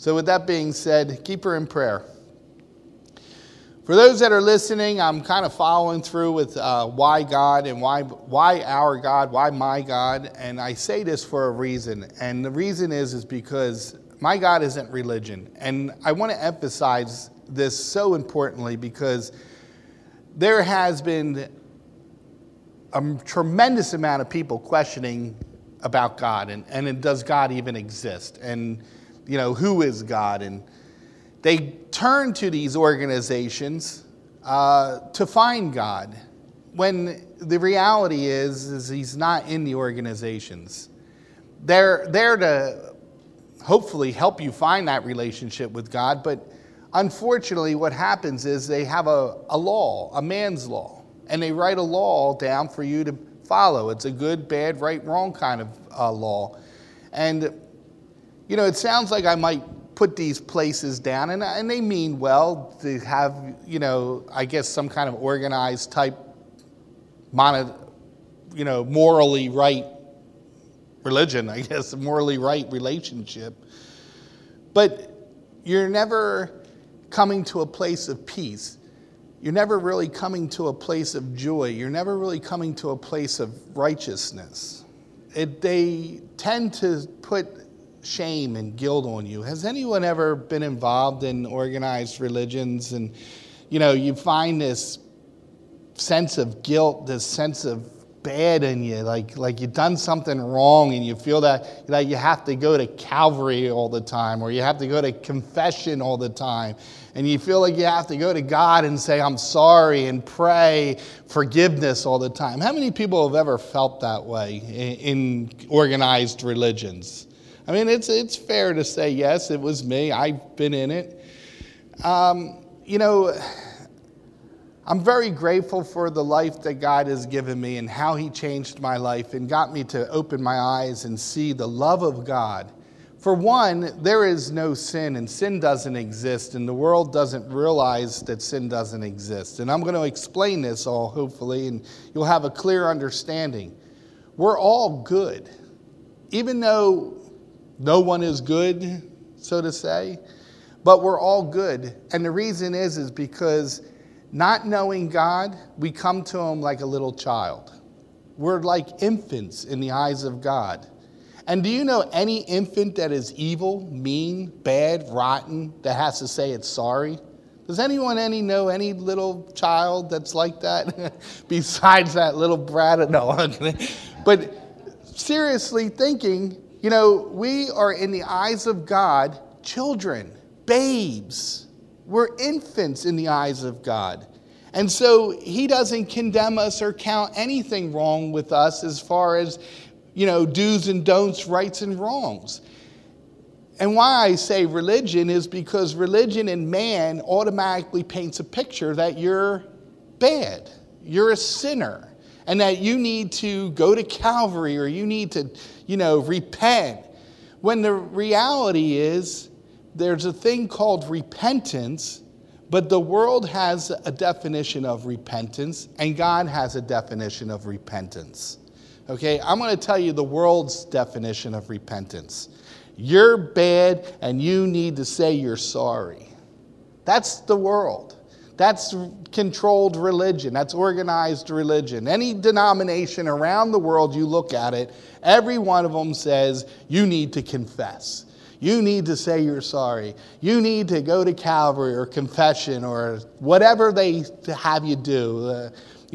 So with that being said, keep her in prayer. For those that are listening, I'm kind of following through with why God and why our God, why my God. And I say this for a reason. And the reason is because my God isn't religion. And I want to emphasize this so importantly because there has been a tremendous amount of people questioning about God and does God even exist? And, who is God? And they turn to these organizations to find God, when the reality is he's not in the organizations. They're there to hopefully help you find that relationship with God, but unfortunately what happens is they have a law, a man's law, and they write a law down for you to follow. It's a good, bad, right, wrong kind of law. And, it sounds like I might put these places down, and they mean well to have, I guess some kind of organized type, morally right religion, I guess, a morally right relationship. But you're never coming to a place of peace. You're never really coming to a place of joy. You're never really coming to a place of righteousness. They tend to put shame and guilt on you. Has anyone ever been involved in organized religions and, you find this sense of guilt, this sense of bad in you, like you've done something wrong and you feel that you have to go to Calvary all the time, or you have to go to confession all the time, and you feel like you have to go to God and say, I'm sorry, and pray forgiveness all the time. How many people have ever felt that way in organized religions? I mean, it's fair to say, yes, it was me. I've been in it. I'm very grateful for the life that God has given me and how he changed my life and got me to open my eyes and see the love of God. For one, there is no sin, and sin doesn't exist, and the world doesn't realize that sin doesn't exist. And I'm going to explain this all, hopefully, and you'll have a clear understanding. We're all good. Even though no one is good, so to say, but we're all good. And the reason is because not knowing God, we come to him like a little child. We're like infants in the eyes of God. And do you know any infant that is evil, mean, bad, rotten, that has to say it's sorry? Does anyone know any little child that's like that? Besides that little brat? No. But seriously thinking, we are in the eyes of God, children, babes. We're infants in the eyes of God. And so he doesn't condemn us or count anything wrong with us as far as, do's and don'ts, rights and wrongs. And why I say religion is because religion in man automatically paints a picture that you're bad, you're a sinner, and that you need to go to Calvary or you need to, repent. When the reality is there's a thing called repentance, but the world has a definition of repentance and God has a definition of repentance. Okay, I'm going to tell you the world's definition of repentance. You're bad and you need to say you're sorry. That's the world. That's controlled religion. That's organized religion. Any denomination around the world, you look at it, every one of them says you need to confess. You need to say you're sorry. You need to go to Calvary or confession or whatever they have you do.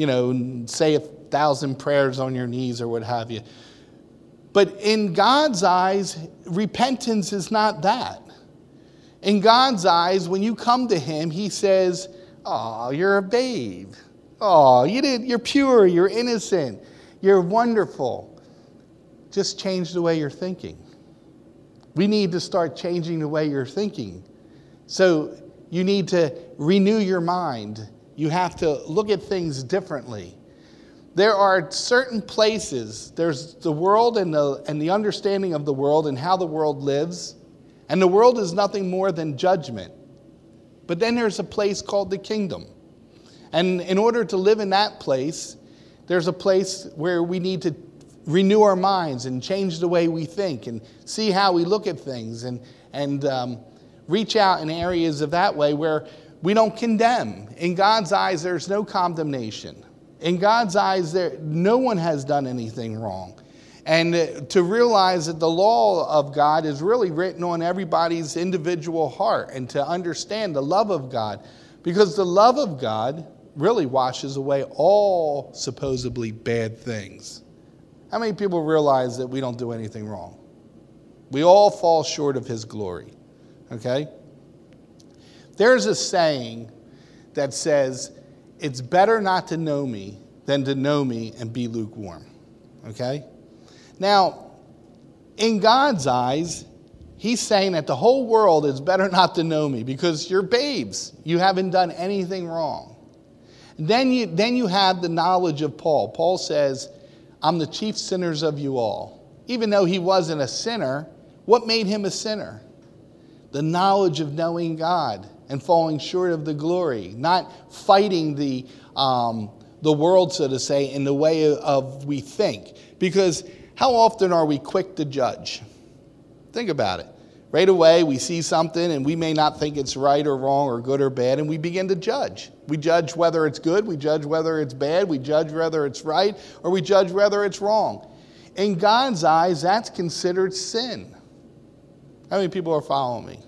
Say 1,000 prayers on your knees or what have you. But in God's eyes, repentance is not that. In God's eyes, when you come to him, he says, oh, you're a babe. Oh, you're pure, you're innocent, you're wonderful. Just change the way you're thinking. We need to start changing the way you're thinking. So you need to renew your mind. You have to look at things differently. There are certain places, there's the world and the understanding of the world and how the world lives. And the world is nothing more than judgment. But then there's a place called the kingdom. And in order to live in that place, there's a place where we need to renew our minds and change the way we think and see how we look at things. And reach out in areas of that way where we don't condemn. In God's eyes, there's no condemnation. In God's eyes, no one has done anything wrong. And to realize that the law of God is really written on everybody's individual heart, and to understand the love of God, because the love of God really washes away all supposedly bad things. How many people realize that we don't do anything wrong? We all fall short of His glory, okay? There's a saying that says, it's better not to know me than to know me and be lukewarm, okay? Now, in God's eyes, He's saying that the whole world is better not to know me because you're babes. You haven't done anything wrong. Then you have the knowledge of Paul. Paul says, I'm the chief sinners of you all. Even though he wasn't a sinner, what made him a sinner? The knowledge of knowing God and falling short of the glory, not fighting the world, so to say, in the way of we think. Because how often are we quick to judge? Think about it. Right away, we see something and we may not think it's right or wrong or good or bad, and we begin to judge. We judge whether it's good, we judge whether it's bad, we judge whether it's right, or we judge whether it's wrong. In God's eyes, that's considered sin. How many people are following me?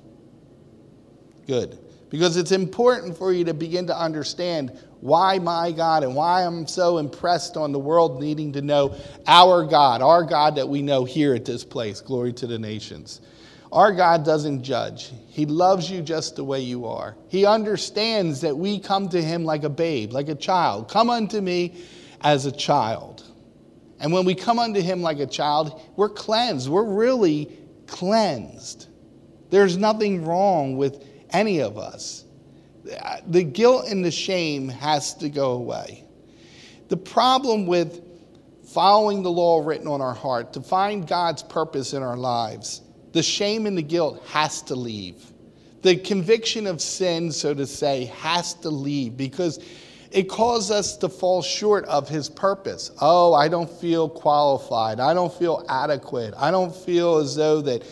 Good. Because it's important for you to begin to understand why my God and why I'm so impressed on the world needing to know our God that we know here at this place. Glory to the nations. Our God doesn't judge. He loves you just the way you are. He understands that we come to Him like a babe, like a child. Come unto me as a child. And when we come unto Him like a child, we're cleansed. We're really cleansed. There's nothing wrong with any of us. The guilt and the shame has to go away. The problem with following the law written on our heart, to find God's purpose in our lives, the shame and the guilt has to leave. The conviction of sin, so to say, has to leave because it causes us to fall short of His purpose. Oh, I don't feel qualified. I don't feel adequate. I don't feel as though that,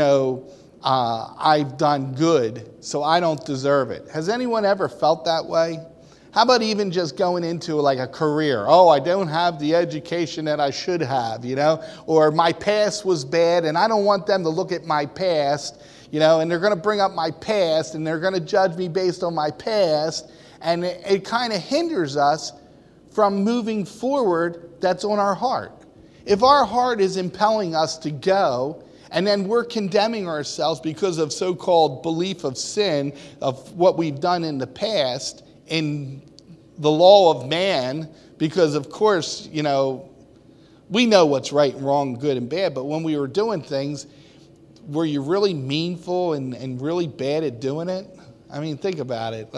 I've done good, so I don't deserve it. Has anyone ever felt that way? How about even just going into like a career? Oh, I don't have the education that I should have, or my past was bad and I don't want them to look at my past, and they're going to bring up my past and they're going to judge me based on my past. And it kind of hinders us from moving forward that's on our heart. If our heart is impelling us to go, and then we're condemning ourselves because of so-called belief of sin, of what we've done in the past, in the law of man, because of course, we know what's right and wrong, good and bad, but when we were doing things, were you really meanful and really bad at doing it? I mean, think about it.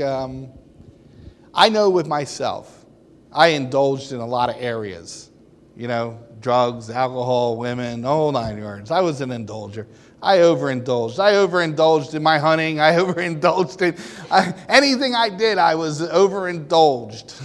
I know with myself, I indulged in a lot of areas, drugs, alcohol, women, the whole 9 yards. I was an indulger. I overindulged. I overindulged in my hunting. I overindulged in anything I did, I was overindulged.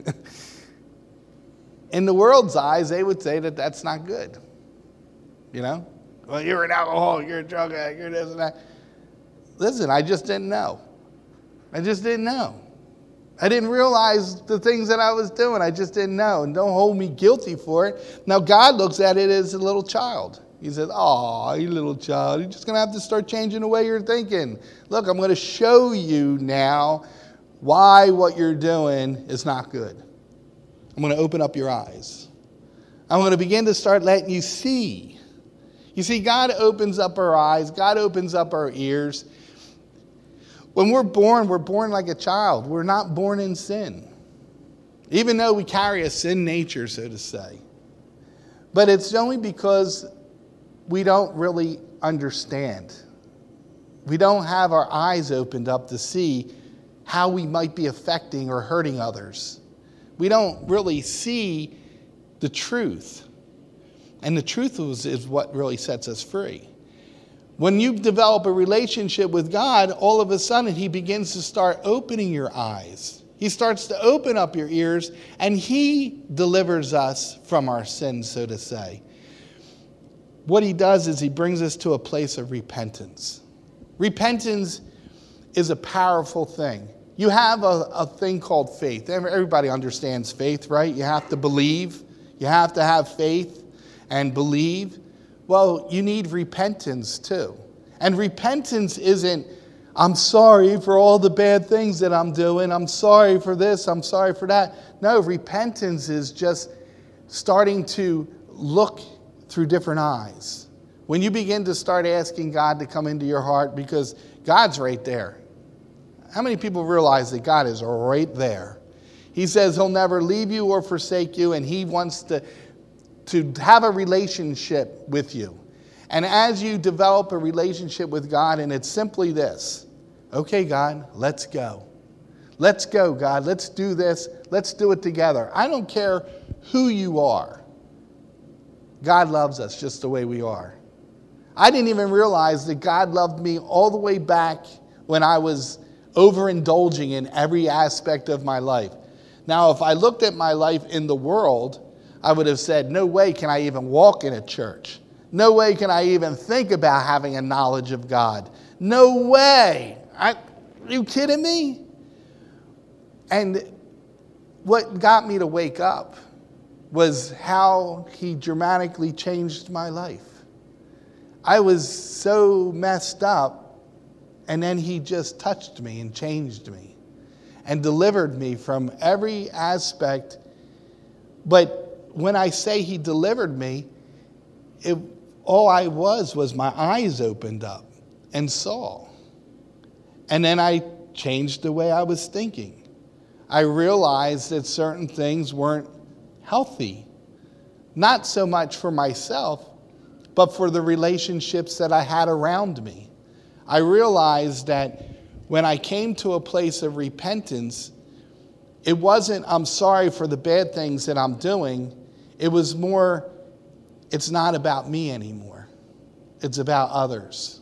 In the world's eyes, they would say that that's not good. Well, you're an alcoholic, you're a drug addict, you're this and that. Listen, I just didn't know. I didn't realize the things that I was doing. I just didn't know. And don't hold me guilty for it. Now, God looks at it as a little child. He says, oh, you little child, you're just going to have to start changing the way you're thinking. Look, I'm going to show you now why what you're doing is not good. I'm going to open up your eyes. I'm going to begin to start letting you see. You see, God opens up our eyes. God opens up our ears. When we're born like a child. We're not born in sin. Even though we carry a sin nature, so to say. But it's only because we don't really understand. We don't have our eyes opened up to see how we might be affecting or hurting others. We don't really see the truth. And the truth is what really sets us free. When you develop a relationship with God, all of a sudden He begins to start opening your eyes. He starts to open up your ears, and He delivers us from our sins, so to say. What He does is He brings us to a place of repentance. Repentance is a powerful thing. You have a thing called faith. Everybody understands faith, right? You have to believe. You have to have faith and believe. Well, you need repentance too. And repentance isn't, I'm sorry for all the bad things that I'm doing. I'm sorry for this. I'm sorry for that. No, repentance is just starting to look through different eyes. When you begin to start asking God to come into your heart, because God's right there. How many people realize that God is right there? He says he'll never leave you or forsake you, and he wants to have a relationship with you. And as you develop a relationship with God, and it's simply this, okay, God, let's go. Let's go, God. Let's do this. Let's do it together. I don't care who you are. God loves us just the way we are. I didn't even realize that God loved me all the way back when I was overindulging in every aspect of my life. Now, if I looked at my life in the world, I would have said, no way can I even walk in a church. No way can I even think about having a knowledge of God. No way. Are you kidding me? And what got me to wake up was how he dramatically changed my life. I was so messed up, and then he just touched me and changed me and delivered me from every aspect. But when I say he delivered me, all I was my eyes opened up and saw. And then I changed the way I was thinking. I realized that certain things weren't healthy. Not so much for myself, but for the relationships that I had around me. I realized that when I came to a place of repentance, it wasn't, I'm sorry for the bad things that I'm doing. It was more, it's not about me anymore. It's about others.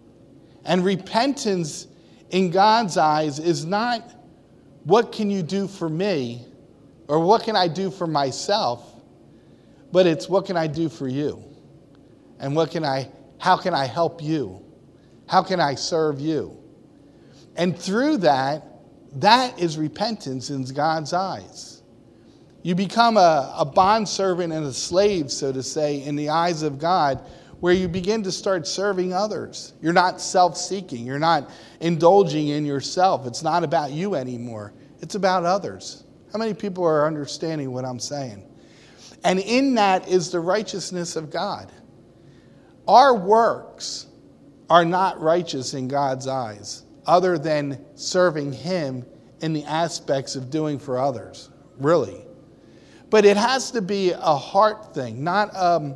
And repentance in God's eyes is not, what can you do for me? Or what can I do for myself? But it's, what can I do for you? And how can I help you? How can I serve you? And through that is repentance in God's eyes. You become a bondservant and a slave, so to say, in the eyes of God, where you begin to start serving others. You're not self-seeking. You're not indulging in yourself. It's not about you anymore. It's about others. How many people are understanding what I'm saying? And in that is the righteousness of God. Our works are not righteous in God's eyes, other than serving him in the aspects of doing for others, really. But it has to be a heart thing, not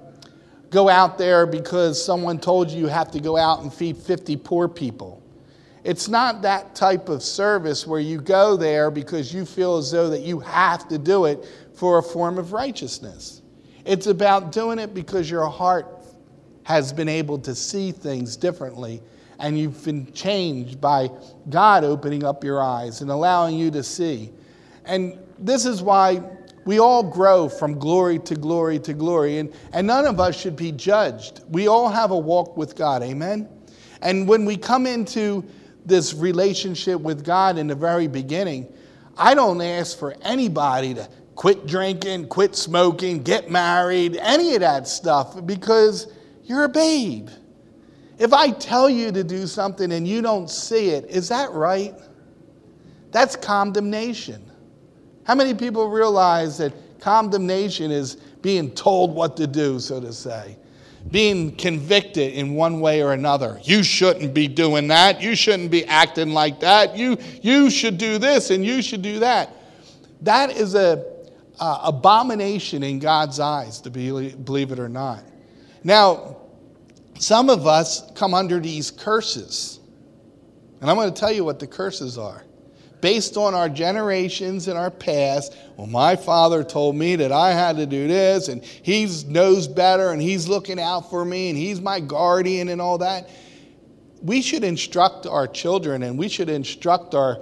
go out there because someone told you have to go out and feed 50 poor people. It's not that type of service where you go there because you feel as though that you have to do it for a form of righteousness. It's about doing it because your heart has been able to see things differently, and you've been changed by God opening up your eyes and allowing you to see. And this is why we all grow from glory to glory to glory, and none of us should be judged. We all have a walk with God, amen? And when we come into this relationship with God in the very beginning, I don't ask for anybody to quit drinking, quit smoking, get married, any of that stuff, because you're a babe. If I tell you to do something and you don't see it, is that right? That's condemnation. How many people realize that condemnation is being told what to do, so to say? Being convicted in one way or another. You shouldn't be doing that. You shouldn't be acting like that. You should do this and you should do that. That is a abomination in God's eyes, to believe it or not. Now, some of us come under these curses. And I'm going to tell you what the curses are. Based on our generations and our past, well, my father told me that I had to do this, and he knows better, and he's looking out for me, and he's my guardian and all that. We should instruct our children, and we should instruct our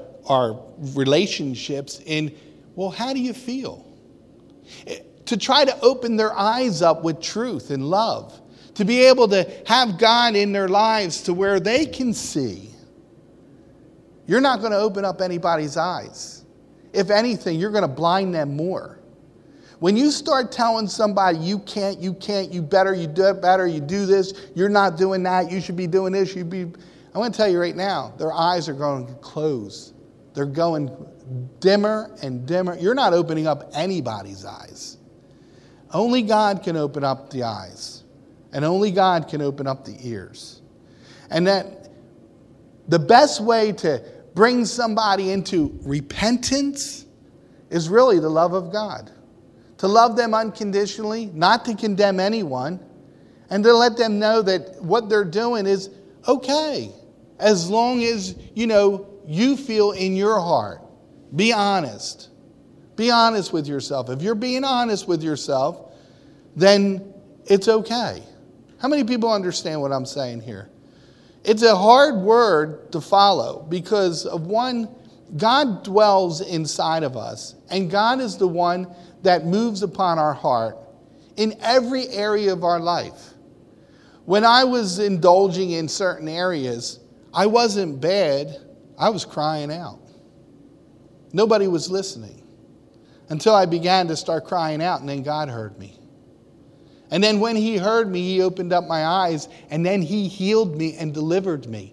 relationships in, well, how do you feel? To try to open their eyes up with truth and love. to be able to have God in their lives to where they can see, you're not going to open up anybody's eyes. If anything, you're going to blind them more. When you start telling somebody, you can't, you better, you do it better, you do this, you're not doing that, you should be doing this, I'm going to tell you right now, their eyes are going to close. They're going dimmer and dimmer. You're not opening up anybody's eyes. Only God can open up the eyes. And only God can open up the ears. And that the best way to bring somebody into repentance is really the love of God. To love them unconditionally, not to condemn anyone, and to let them know that what they're doing is okay, as long as, you feel in your heart. Be honest. Be honest with yourself. If you're being honest with yourself, then it's okay. How many people understand what I'm saying here? It's a hard word to follow because of one, God dwells inside of us, and God is the one that moves upon our heart in every area of our life. When I was indulging in certain areas, I wasn't bad. I was crying out. Nobody was listening until I began to start crying out, and then God heard me. And then when he heard me, he opened up my eyes, and then he healed me and delivered me.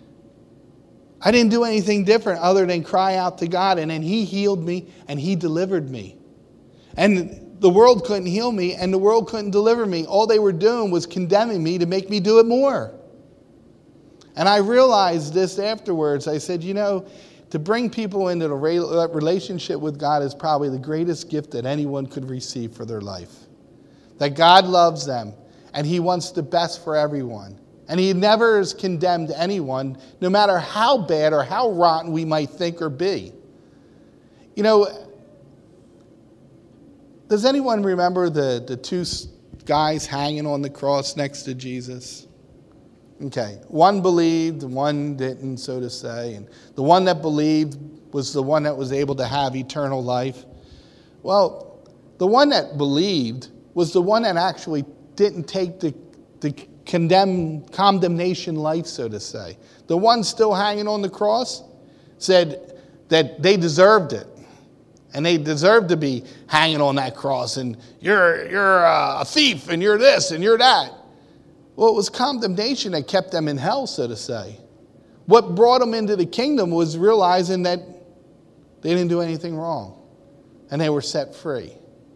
I didn't do anything different other than cry out to God, and then he healed me and he delivered me. And the world couldn't heal me, and the world couldn't deliver me. All they were doing was condemning me to make me do it more. And I realized this afterwards. I said, to bring people into the relationship with God is probably the greatest gift that anyone could receive for their life. That God loves them, and he wants the best for everyone. And he never has condemned anyone, no matter how bad or how rotten we might think or be. Does anyone remember the two guys hanging on the cross next to Jesus? Okay, one believed, one didn't, so to say. And the one that believed was the one that was able to have eternal life. Well, the one that believed was the one that actually didn't take the condemnation life, so to say. The one still hanging on the cross said that they deserved it. And they deserved to be hanging on that cross. And you're a thief, and you're this, and you're that. Well, it was condemnation that kept them in hell, so to say. What brought them into the kingdom was realizing that they didn't do anything wrong. And they were set free.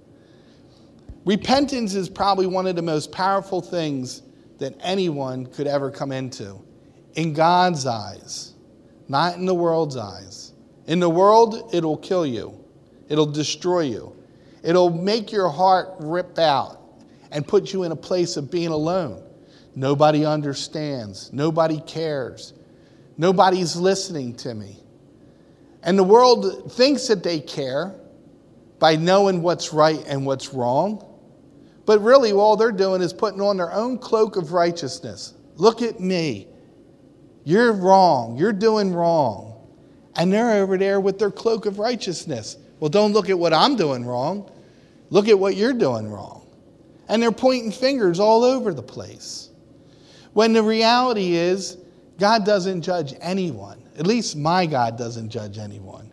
Repentance is probably one of the most powerful things that anyone could ever come into. In God's eyes, not in the world's eyes. In the world, it'll kill you. It'll destroy you. It'll make your heart rip out and put you in a place of being alone. Nobody understands. Nobody cares. Nobody's listening to me. And the world thinks that they care by knowing what's right and what's wrong. But really, all they're doing is putting on their own cloak of righteousness. Look at me. You're wrong. You're doing wrong. And they're over there with their cloak of righteousness. Well, don't look at what I'm doing wrong. Look at what you're doing wrong. And they're pointing fingers all over the place. When the reality is, God doesn't judge anyone. At least my God doesn't judge anyone.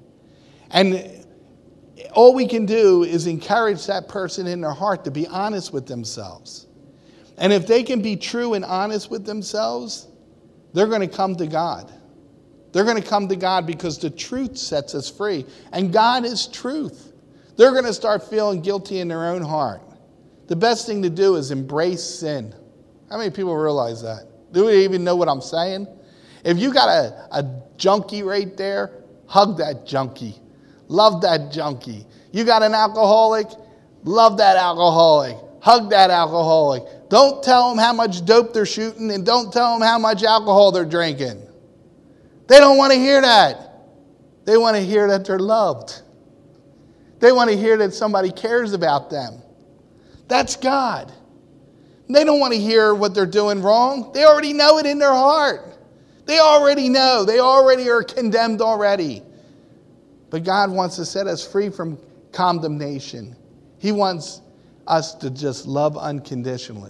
And all we can do is encourage that person in their heart to be honest with themselves. And if they can be true and honest with themselves, they're going to come to God. They're going to come to God because the truth sets us free. And God is truth. They're going to start feeling guilty in their own heart. The best thing to do is embrace sin. How many people realize that? Do we even know what I'm saying? If you got a junkie right there, hug that junkie. Love that junkie. You got an alcoholic, love that alcoholic. Hug that alcoholic. Don't tell them how much dope they're shooting, and don't tell them how much alcohol they're drinking. They don't want to hear that. They want to hear that they're loved. They want to hear that somebody cares about them. That's God. They don't want to hear what they're doing wrong. They already know it in their heart. They already know. They already are condemned already. But God wants to set us free from condemnation. He wants us to just love unconditionally. And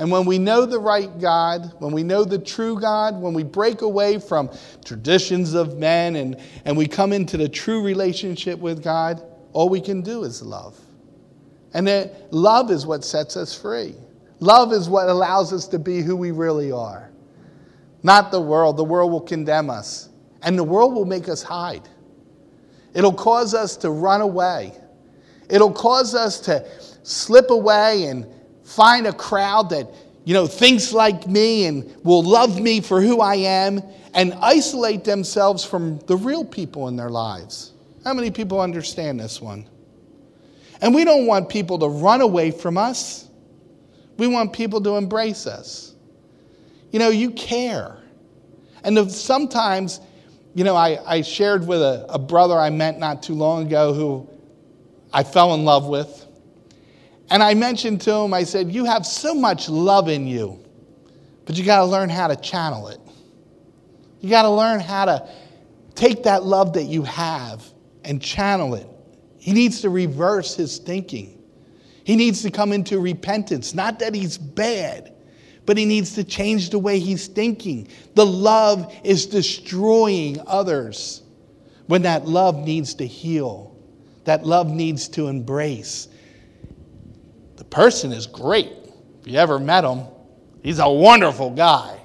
And when we know the right God, when we know the true God, when we break away from traditions of men and we come into the true relationship with God, all we can do is love. And that love is what sets us free. Love is what allows us to be who we really are. Not the world. The world will condemn us. And the world will make us hide. It'll cause us to run away. It'll cause us to slip away and find a crowd that, thinks like me and will love me for who I am, and isolate themselves from the real people in their lives. How many people understand this one? And we don't want people to run away from us. We want people to embrace us. You care. And sometimes, I shared with a brother I met not too long ago who I fell in love with. And I mentioned to him, I said, you have so much love in you, but you got to learn how to channel it. You got to learn how to take that love that you have and channel it. He needs to reverse his thinking. He needs to come into repentance. Not that he's bad, but he needs to change the way he's thinking. The love is destroying others when that love needs to heal. That love needs to embrace. The person is great. If you ever met him, he's a wonderful guy.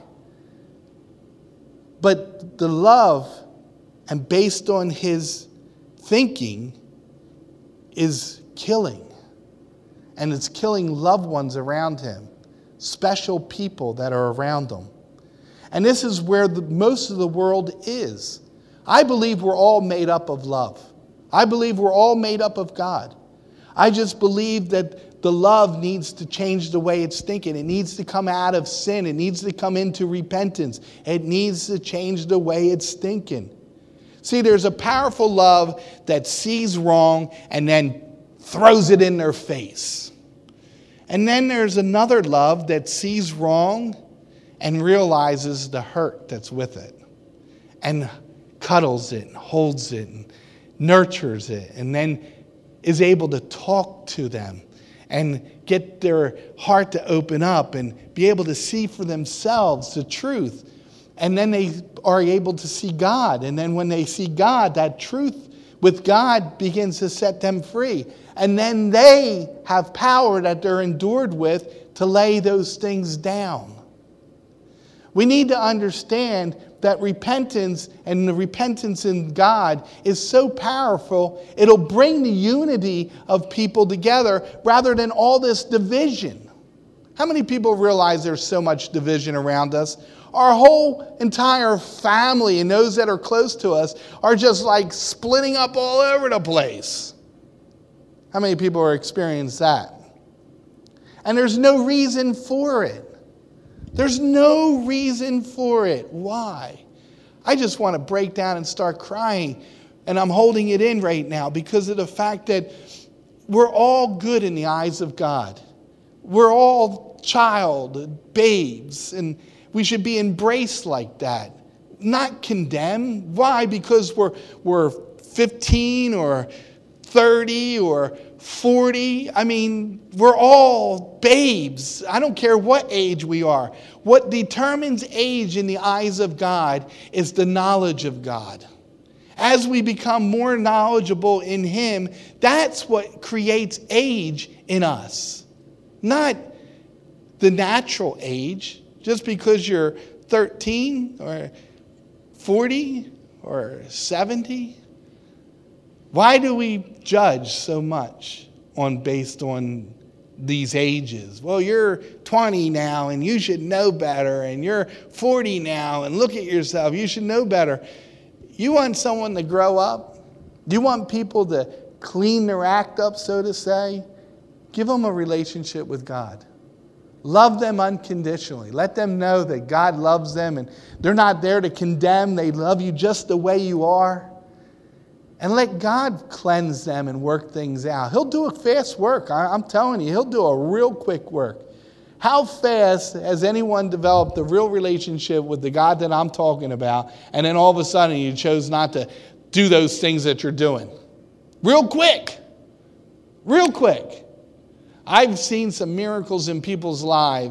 But the love, and based on his thinking, is killing. And it's killing loved ones around him, special people that are around him. And this is where most of the world is. I believe we're all made up of love. I believe we're all made up of God. I just believe that the love needs to change the way it's thinking. It needs to come out of sin. It needs to come into repentance. It needs to change the way it's thinking. See, there's a powerful love that sees wrong and then throws it in their face. And then there's another love that sees wrong and realizes the hurt that's with it and cuddles it and holds it and nurtures it, and then is able to talk to them and get their heart to open up and be able to see for themselves the truth. And then they are able to see God. And then when they see God, that truth with God begins to set them free. And then they have power that they're endured with to lay those things down. We need to understand that repentance and the repentance in God is so powerful, it'll bring the unity of people together rather than all this division. How many people realize there's so much division around us? Our whole entire family and those that are close to us are just like splitting up all over the place. How many people are experiencing that? And there's no reason for it. There's no reason for it. Why? I just want to break down and start crying. And I'm holding it in right now because of the fact that we're all good in the eyes of God. We're all babes, and we should be embraced like that, not condemned. Why? Because we're 15 or 30 or 40. I mean, we're all babes. I don't care what age we are. What determines age in the eyes of God is the knowledge of God. As we become more knowledgeable in Him, that's what creates age in us. Not the natural age. Just because you're 13 or 40 or 70. Why do we judge so much based on these ages? Well, you're 20 now and you should know better, and you're 40 now and look at yourself, you should know better. You want someone to grow up? Do you want people to clean their act up, so to say? Give them a relationship with God. Love them unconditionally. Let them know that God loves them and they're not there to condemn. They love you just the way you are. And let God cleanse them and work things out. He'll do a fast work. I'm telling you, He'll do a real quick work. How fast has anyone developed a real relationship with the God that I'm talking about, and then all of a sudden you chose not to do those things that you're doing? Real quick. Real quick. I've seen some miracles in people's lives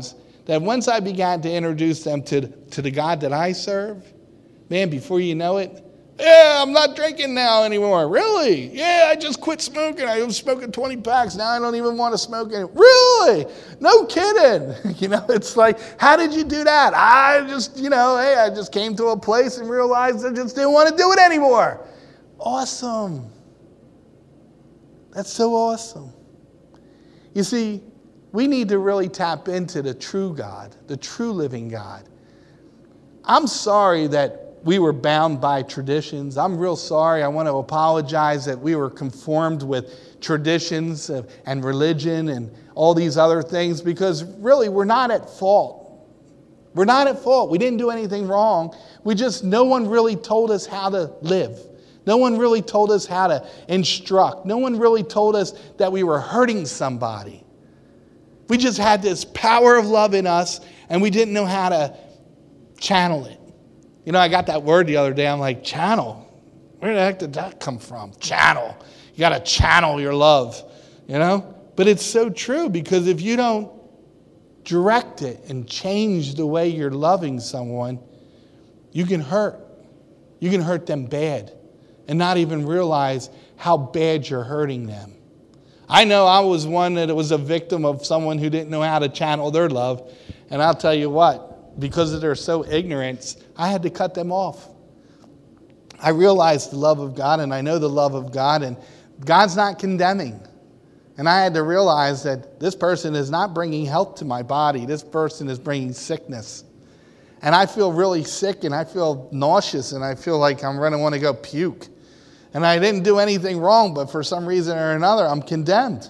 that once I began to introduce them to the God that I serve, man, before you know it, yeah, I'm not drinking now anymore. Really? Yeah, I just quit smoking. I was smoking 20 packs. Now I don't even want to smoke anymore. Really? No kidding. It's like, how did you do that? I just, I just came to a place and realized I just didn't want to do it anymore. Awesome. That's so awesome. You see, we need to really tap into the true God, the true living God. I'm sorry that we were bound by traditions. I'm real sorry. I want to apologize that we were conformed with traditions and religion and all these other things, because really we're not at fault. We're not at fault. We didn't do anything wrong. No one really told us how to live. No one really told us how to instruct. No one really told us that we were hurting somebody. We just had this power of love in us, and we didn't know how to channel it. I got that word the other day. I'm like, channel? Where the heck did that come from? Channel. You got to channel your love, But it's so true, because if you don't direct it and change the way you're loving someone, you can hurt. You can hurt them bad and not even realize how bad you're hurting them. I know I was one that was a victim of someone who didn't know how to channel their love. And I'll tell you what, because of their so ignorance, I had to cut them off. I realized the love of God, and I know the love of God, and God's not condemning. And I had to realize that this person is not bringing health to my body. This person is bringing sickness. And I feel really sick, and I feel nauseous, and I feel like I'm going to want to go puke. And I didn't do anything wrong, but for some reason or another, I'm condemned.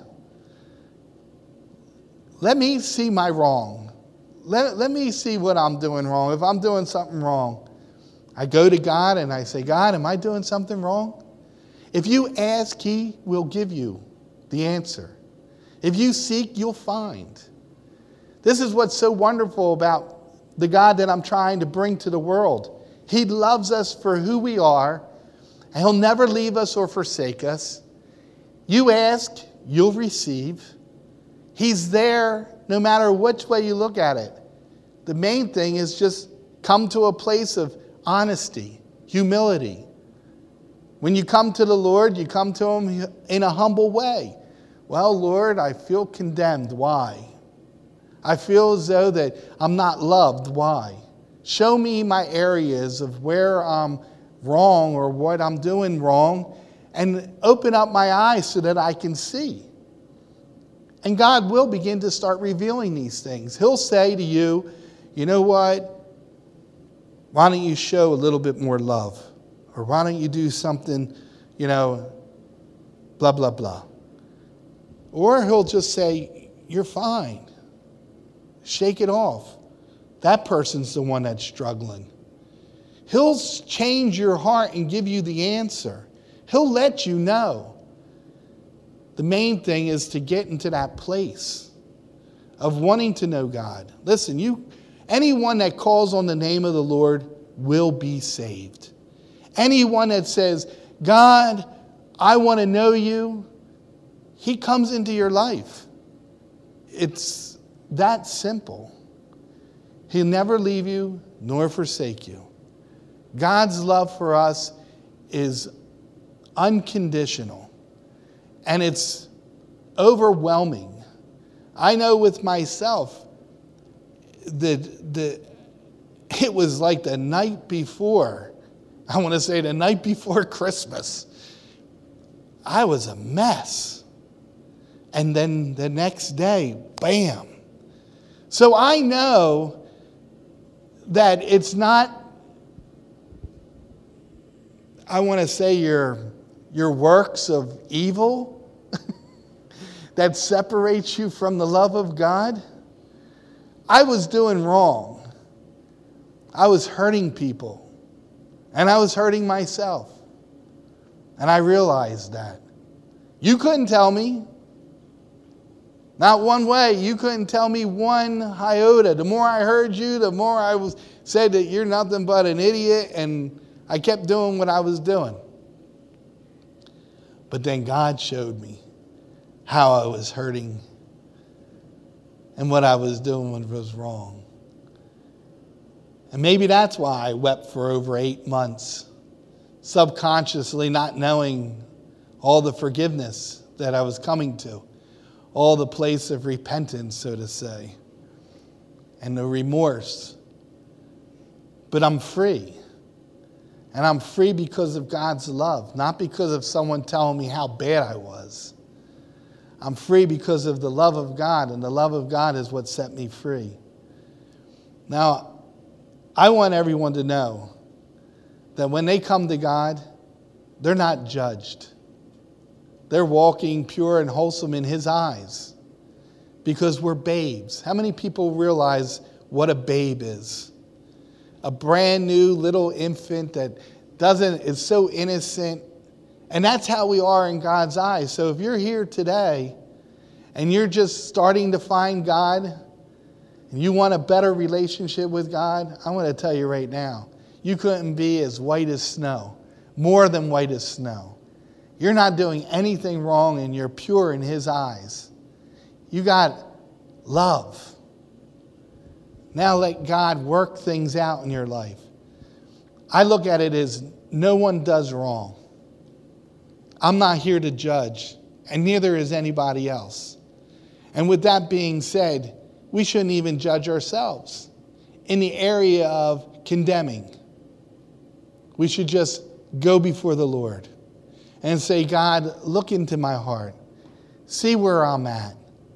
Let me see my wrong. Let me see what I'm doing wrong. If I'm doing something wrong, I go to God and I say, God, am I doing something wrong? If you ask, He will give you the answer. If you seek, you'll find. This is what's so wonderful about the God that I'm trying to bring to the world. He loves us for who we are, and He'll never leave us or forsake us. You ask, you'll receive. He's there no matter which way you look at it. The main thing is just come to a place of honesty, humility. When you come to the Lord, you come to Him in a humble way. Well, Lord, I feel condemned. Why? I feel as though that I'm not loved. Why? Show me my areas of where I'm wrong or what I'm doing wrong, and open up my eyes so that I can see. And God will begin to start revealing these things. He'll say to you, you know what? Why don't you show a little bit more love? Or why don't you do something, blah, blah, blah. Or He'll just say, you're fine. Shake it off. That person's the one that's struggling. He'll change your heart and give you the answer. He'll let you know. The main thing is to get into that place of wanting to know God. Listen, anyone that calls on the name of the Lord will be saved. Anyone that says, God, I want to know you, He comes into your life. It's that simple. He'll never leave you nor forsake you. God's love for us is unconditional. And it's overwhelming. I know with myself that it was like the night before. I want to say the night before Christmas. I was a mess. And then the next day, bam. So I know that it's not, I want to say your works of evil that separates you from the love of God. I was doing wrong. I was hurting people. And I was hurting myself. And I realized that. You couldn't tell me. Not one way. You couldn't tell me one iota. The more I heard you, the more I said that you're nothing but an idiot. And I kept doing what I was doing. But then God showed me how I was hurting. and what I was doing was wrong. And maybe that's why I wept for over 8 months, subconsciously not knowing all the forgiveness that I was coming to, all the place of repentance, so to say, and the remorse. But I'm free. And I'm free because of God's love, not because of someone telling me how bad I was. I'm free because of the love of God, and the love of God is what set me free. Now, I want everyone to know that when they come to God, they're not judged. They're walking pure and wholesome in His eyes because we're babes. How many people realize what a babe is? A brand new little infant that is so innocent. And that's how we are in God's eyes. So if you're here today and you're just starting to find God and you want a better relationship with God, I want to tell you right now, you couldn't be as white as snow, more than white as snow. You're not doing anything wrong and you're pure in His eyes. You got love. Now let God work things out in your life. I look at it as no one does wrong. I'm not here to judge, and neither is anybody else. And with that being said, we shouldn't even judge ourselves in the area of condemning. We should just go before the Lord and say, God, look into my heart. See where I'm at.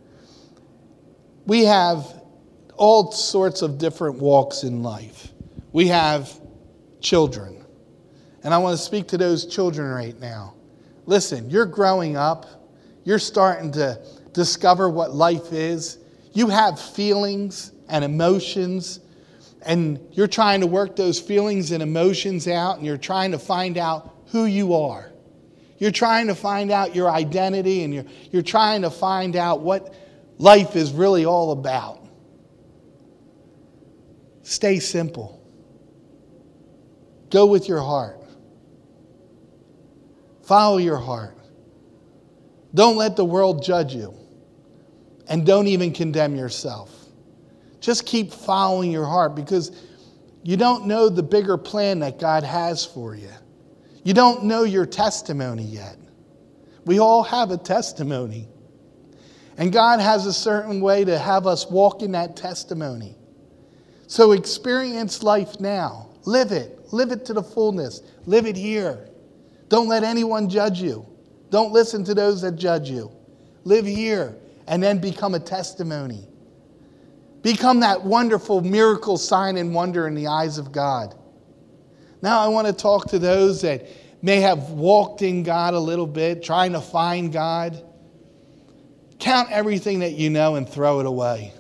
We have all sorts of different walks in life. We have children. And I want to speak to those children right now. Listen, you're growing up. You're starting to discover what life is. You have feelings and emotions, and you're trying to work those feelings and emotions out, and you're trying to find out who you are. You're trying to find out your identity, and you're trying to find out what life is really all about. Stay simple. Go with your heart. Follow your heart. Don't let the world judge you. And don't even condemn yourself. Just keep following your heart because you don't know the bigger plan that God has for you. You don't know your testimony yet. We all have a testimony. And God has a certain way to have us walk in that testimony. So experience life now. Live it. Live it to the fullness. Live it here. Don't let anyone judge you. Don't listen to those that judge you. Live here and then become a testimony. Become that wonderful miracle sign and wonder in the eyes of God. Now I want to talk to those that may have walked in God a little bit, trying to find God. Count everything that you know and throw it away.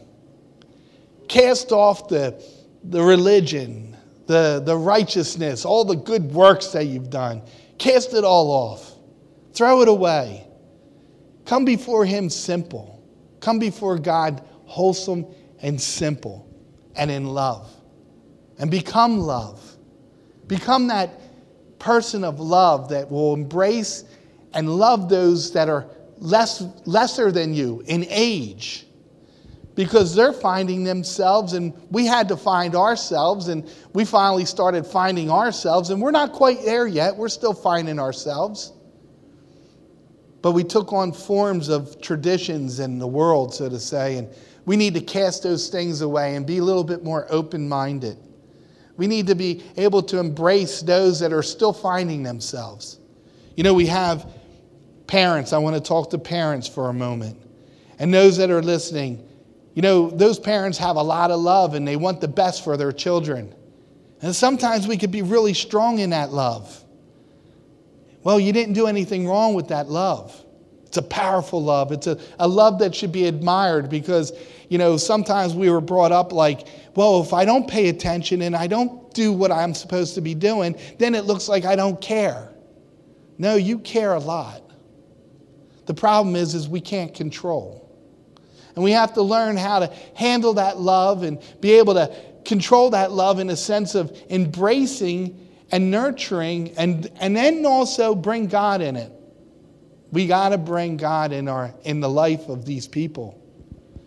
Cast off the religion, the righteousness, all the good works that you've done. Cast it all off. Throw it away. Come before Him simple. Come before God wholesome and simple and in love. And become love. Become that person of love that will embrace and love those that are lesser than you in age. Because they're finding themselves, and we had to find ourselves, and we finally started finding ourselves, and we're not quite there yet. We're still finding ourselves. But we took on forms of traditions in the world, so to say, and we need to cast those things away and be a little bit more open-minded. We need to be able to embrace those that are still finding themselves. You know, we have parents. I want to talk to parents for a moment. And those that are listening, you know, those parents have a lot of love and they want the best for their children. And sometimes we could be really strong in that love. Well, you didn't do anything wrong with that love. It's a powerful love. It's a love that should be admired because, you know, sometimes we were brought up like, well, if I don't pay attention and I don't do what I'm supposed to be doing, then it looks like I don't care. No, you care a lot. The problem is we can't control. And we have to learn how to handle that love and be able to control that love in a sense of embracing and nurturing and then also bring God in it. We got to bring God in the life of these people.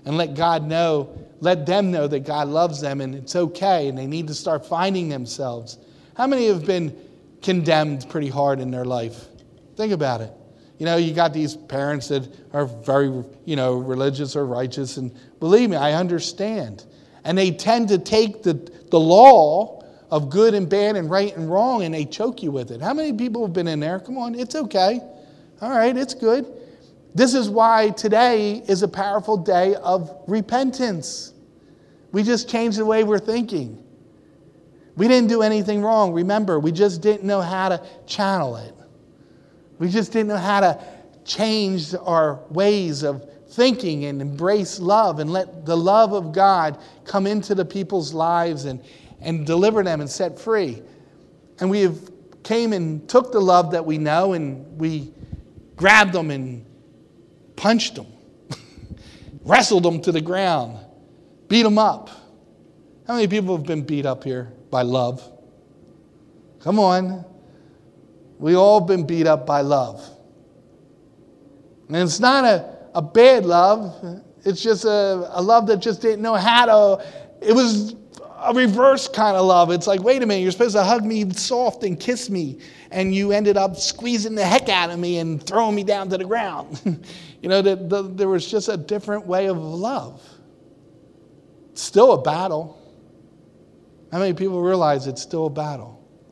and let them know that God loves them and it's okay and they need to start finding themselves. How many have been condemned pretty hard in their life? Think about it. You got these parents that are very, religious or righteous, and believe me, I understand. And they tend to take the law of good and bad and right and wrong, and they choke you with it. How many people have been in there? Come on, it's okay. All right, it's good. This is why today is a powerful day of repentance. We just changed the way we're thinking. We didn't do anything wrong. Remember, we just didn't know how to channel it. We just didn't know how to change our ways of thinking and embrace love and let the love of God come into the people's lives and deliver them and set free. And we have came and took the love that we know and we grabbed them and punched them, wrestled them to the ground, beat them up. How many people have been beat up here by love? Come on. We all been beat up by love. And it's not a bad love. It's just a love that just didn't know how to. It was a reverse kind of love. It's like, wait a minute, you're supposed to hug me soft and kiss me. And you ended up squeezing the heck out of me and throwing me down to the ground. There was just a different way of love. It's still a battle. How many people realize it's still a battle?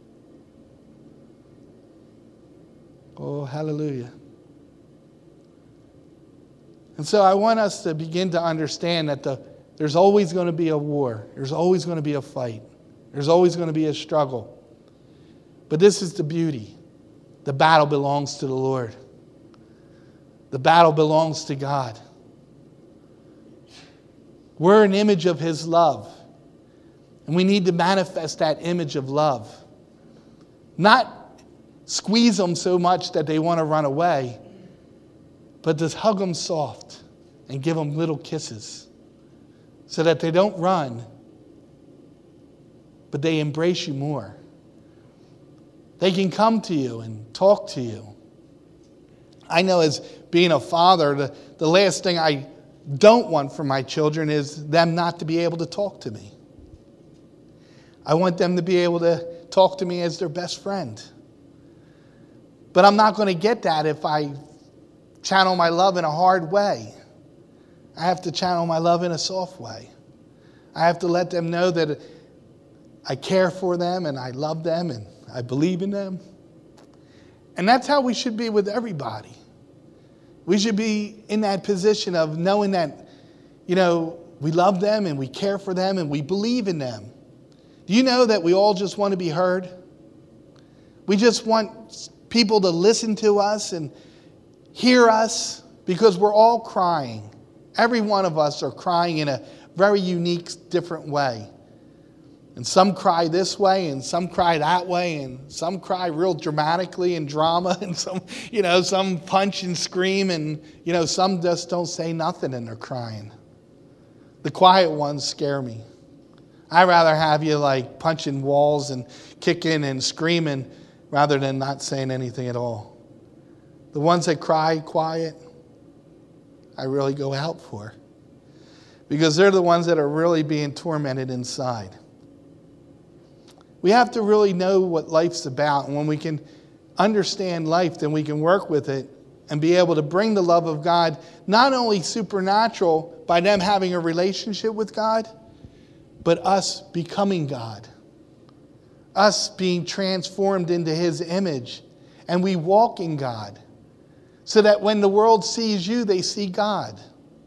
Oh, hallelujah. And so I want us to begin to understand that there's always going to be a war. There's always going to be a fight. There's always going to be a struggle. But this is the beauty. The battle belongs to the Lord. The battle belongs to God. We're an image of His love. And we need to manifest that image of love. Not squeeze them so much that they want to run away, but just hug them soft and give them little kisses so that they don't run, but they embrace you more. They can come to you and talk to you. I know as being a father, the last thing I don't want for my children is them not to be able to talk to me. I want them to be able to talk to me as their best friend. But I'm not going to get that if I channel my love in a hard way. I have to channel my love in a soft way. I have to let them know that I care for them and I love them and I believe in them. And that's how we should be with everybody. We should be in that position of knowing that, we love them and we care for them and we believe in them. Do you know that we all just want to be heard? We just want people to listen to us and hear us because we're all crying. Every one of us are crying in a very unique, different way. And some cry this way and some cry that way and some cry real dramatically and drama and some punch and scream and, some just don't say nothing and they're crying. The quiet ones scare me. I'd rather have you like punching walls and kicking and screaming rather than not saying anything at all. The ones that cry quiet, I really go out for. Because they're the ones that are really being tormented inside. We have to really know what life's about. And when we can understand life, then we can work with it and be able to bring the love of God, not only supernatural by them having a relationship with God, but us becoming God. Us being transformed into His image. And we walk in God. So that when the world sees you, they see God.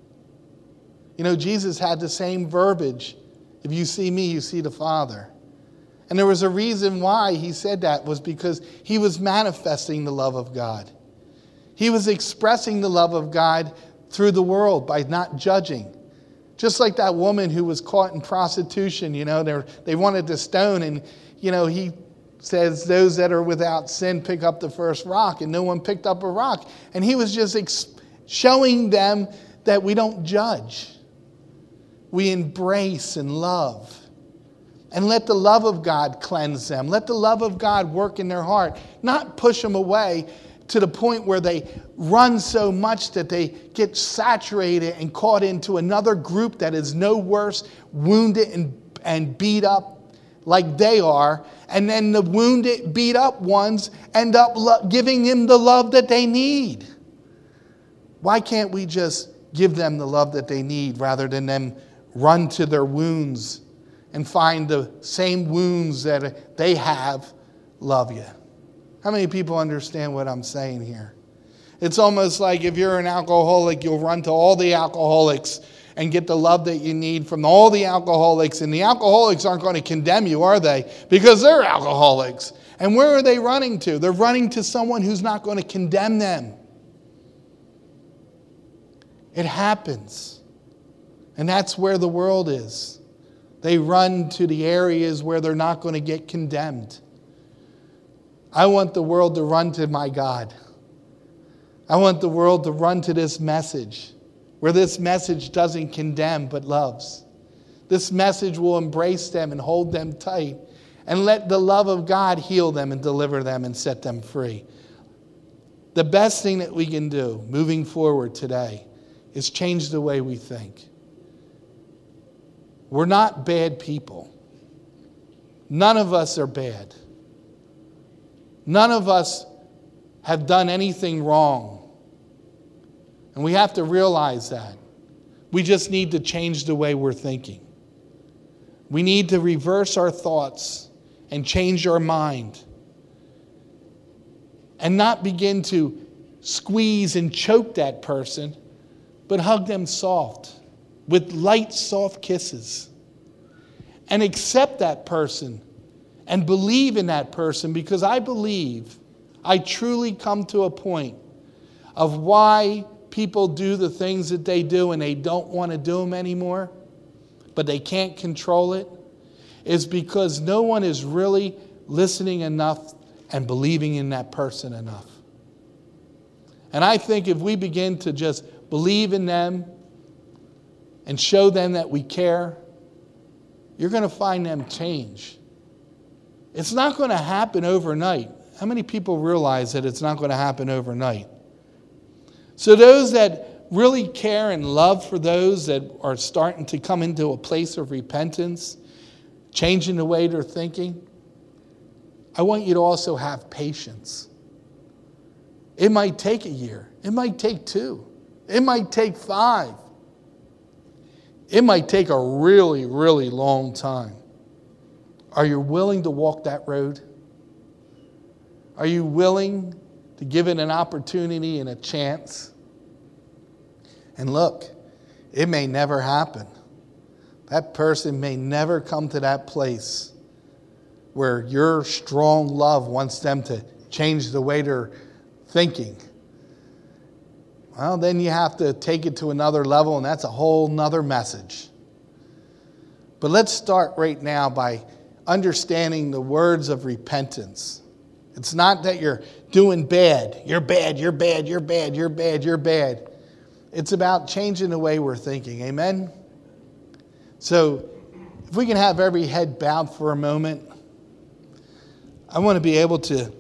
Jesus had the same verbiage. If you see me, you see the Father. And there was a reason why He said that was because He was manifesting the love of God. He was expressing the love of God through the world by not judging. Just like that woman who was caught in prostitution, they wanted to stone and, He says those that are without sin pick up the first rock, and no one picked up a rock. And He was just showing them that we don't judge. We embrace and love. And let the love of God cleanse them. Let the love of God work in their heart. Not push them away. to the point where they run so much that they get saturated and caught into another group that is no worse, wounded and beat up like they are. And then the wounded, beat up ones end up giving them the love that they need. Why can't we just give them the love that they need rather than them run to their wounds and find the same wounds that they have love you? How many people understand what I'm saying here? It's almost like if you're an alcoholic, you'll run to all the alcoholics and get the love that you need from all the alcoholics. And the alcoholics aren't going to condemn you, are they? Because they're alcoholics. And where are they running to? They're running to someone who's not going to condemn them. It happens. And that's where the world is. They run to the areas where they're not going to get condemned. I want the world to run to my God. I want the world to run to this message, where this message doesn't condemn but loves. This message will embrace them and hold them tight and let the love of God heal them and deliver them and set them free. The best thing that we can do moving forward today is change the way we think. We're not bad people. None of us are bad. None of us have done anything wrong. And we have to realize that. We just need to change the way we're thinking. We need to reverse our thoughts and change our mind. And not begin to squeeze and choke that person, but hug them soft, with light, soft kisses. And accept that person and believe in that person, because I truly come to a point of why people do the things that they do and they don't want to do them anymore, but they can't control it, is because no one is really listening enough and believing in that person enough. And I think if we begin to just believe in them and show them that we care, you're going to find them change. It's not going to happen overnight. How many people realize that it's not going to happen overnight? So those that really care and love for those that are starting to come into a place of repentance, changing the way they're thinking, I want you to also have patience. It might take a year. It might take 2. It might take 5. It might take a really, really long time. Are you willing to walk that road? Are you willing to give it an opportunity and a chance? And look, it may never happen. That person may never come to that place where your strong love wants them to change the way they're thinking. Well, then you have to take it to another level, and that's a whole nother message. But let's start right now by understanding the words of repentance. It's not that you're doing bad. You're bad, you're bad, you're bad, you're bad, you're bad. It's about changing the way we're thinking. Amen? So, if we can have every head bowed for a moment, I want to be able to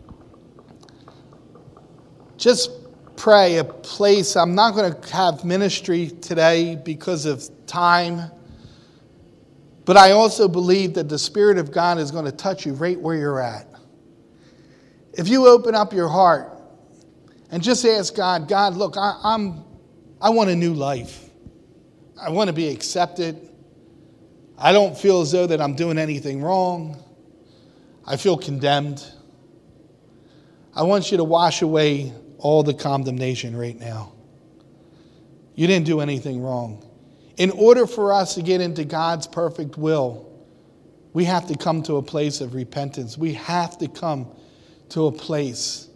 just pray a place. I'm not going to have ministry today because of time. But I also believe that the Spirit of God is going to touch you right where you're at. If you open up your heart and just ask God, God, look, I want a new life. I want to be accepted. I don't feel as though that I'm doing anything wrong. I feel condemned. I want you to wash away all the condemnation right now. You didn't do anything wrong. In order for us to get into God's perfect will, we have to come to a place of repentance. We have to come to a place.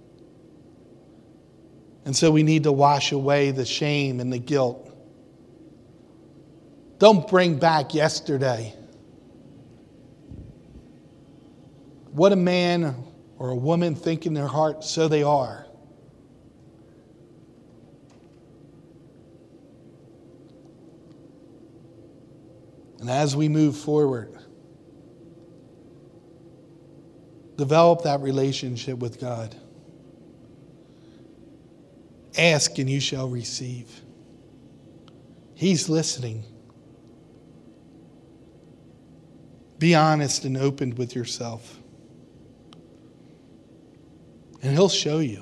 And so we need to wash away the shame and the guilt. Don't bring back yesterday. What a man or a woman think in their heart, so they are. And as we move forward, develop that relationship with God. Ask and you shall receive. He's listening. Be honest and open with yourself. And he'll show you.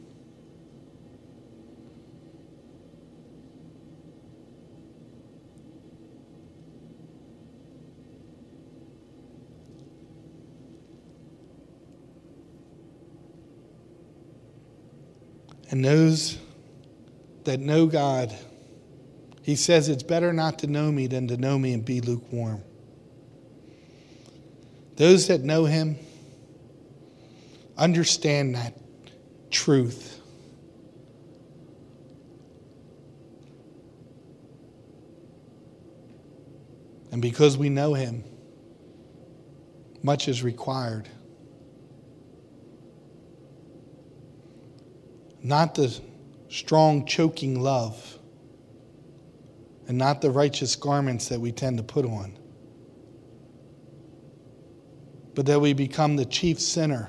And those that know God, he says it's better not to know me than to know me and be lukewarm. Those that know him understand that truth. And because we know him, much is required. Not the strong, choking love, and not the righteous garments that we tend to put on, but that we become the chief sinner.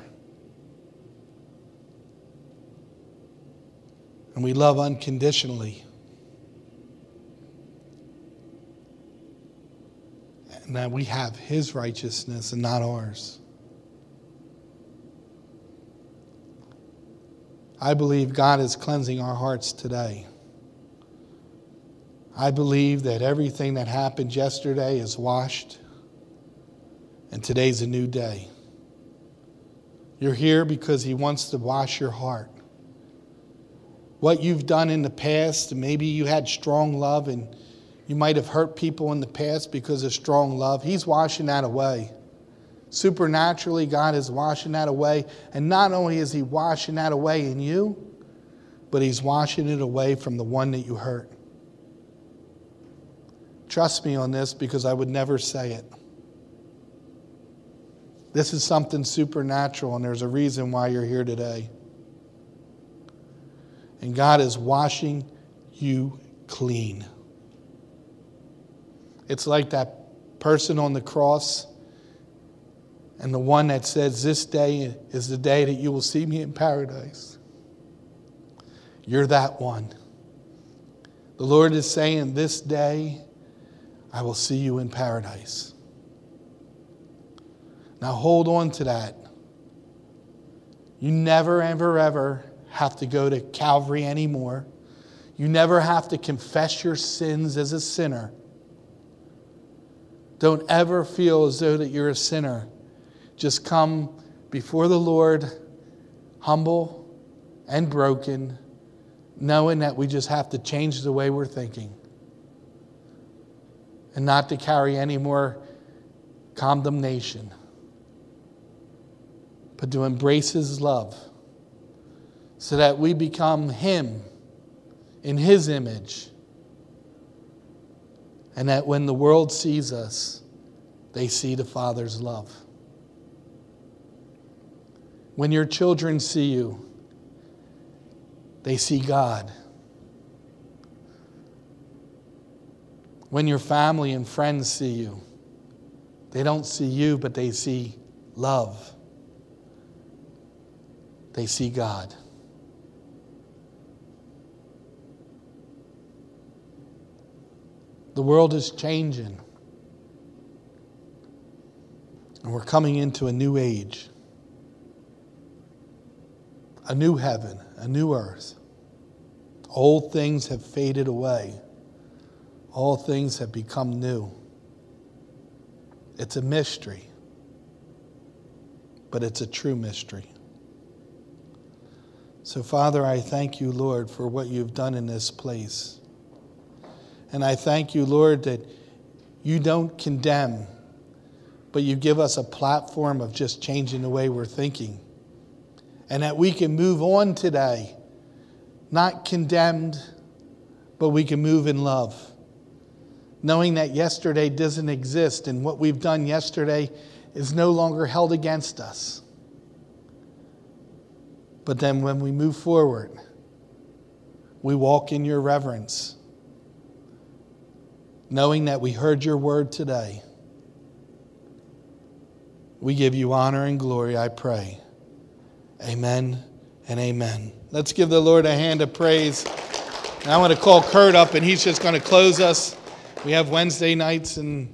And we love unconditionally. And that we have his righteousness and not ours. I believe God is cleansing our hearts today. I believe that everything that happened yesterday is washed, and today's a new day. You're here because he wants to wash your heart. What you've done in the past, maybe you had strong love and you might have hurt people in the past because of strong love. He's washing that away. Supernaturally, God is washing that away. And not only is he washing that away in you, but he's washing it away from the one that you hurt. Trust me on this because I would never say it. This is something supernatural, and there's a reason why you're here today. And God is washing you clean. It's like that person on the cross and the one that says, this day is the day that you will see me in paradise. You're that one. The Lord is saying, this day I will see you in paradise. Now hold on to that. You never, ever, ever have to go to Calvary anymore. You never have to confess your sins as a sinner. Don't ever feel as though that you're a sinner. Just come before the Lord, humble and broken, knowing that we just have to change the way we're thinking. And not to carry any more condemnation, but to embrace his love so that we become him in his image. And that when the world sees us, they see the Father's love. When your children see you, they see God. When your family and friends see you, they don't see you, but they see love. They see God. The world is changing. And we're coming into a new age. A new heaven, a new earth. Old things have faded away. All things have become new. It's a mystery, but it's a true mystery. So, Father, I thank you, Lord, for what you've done in this place. And I thank you, Lord, that you don't condemn, but you give us a platform of just changing the way we're thinking. And that we can move on today, not condemned, but we can move in love. Knowing that yesterday doesn't exist and what we've done yesterday is no longer held against us. But then when we move forward, we walk in your reverence, knowing that we heard your word today. We give you honor and glory, I pray. Amen and amen. Let's give the Lord a hand of praise. And I want to call Kurt up, and he's just going to close us. We have Wednesday nights, and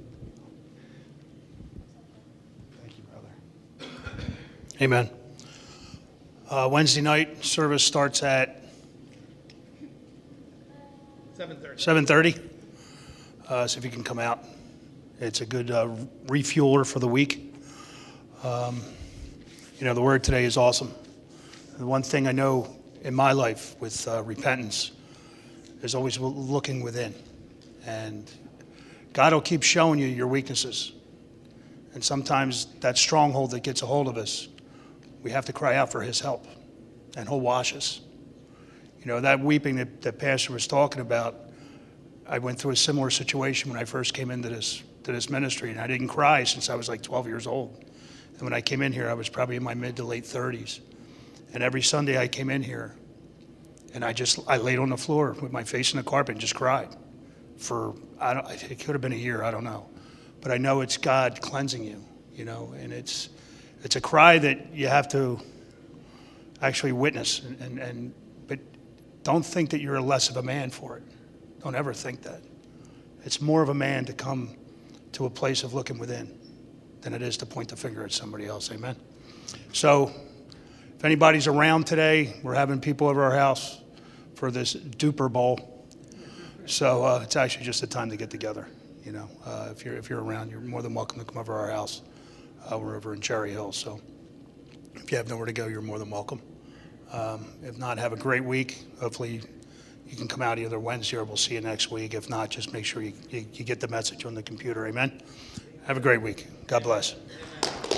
thank you, brother. Amen. Wednesday night service starts at 7:30. So if you can come out, it's a good refueler for the week. The word today is awesome. The one thing I know in my life with repentance is always looking within. And God will keep showing you your weaknesses. And sometimes that stronghold that gets a hold of us, we have to cry out for his help, and he'll wash us. That weeping that Pastor was talking about, I went through a similar situation when I first came into this ministry, and I didn't cry since I was like 12 years old. And when I came in here, I was probably in my mid to late 30s. And every Sunday I came in here, and I laid on the floor with my face in the carpet and just cried for, it could have been a year, I don't know. But I know it's God cleansing you, and it's a cry that you have to actually witness. But don't think that you're less of a man for it. Don't ever think that. It's more of a man to come to a place of looking within than it is to point the finger at somebody else. Amen. So if anybody's around today, we're having people over our house for this Duper Bowl. So it's actually just a time to get together. If you're around, you're more than welcome to come over to our house. We're over in Cherry Hill. So if you have nowhere to go, you're more than welcome. If not, have a great week. Hopefully you can come out either Wednesday or we'll see you next week. If not, just make sure you get the message on the computer. Amen. Have a great week. God bless.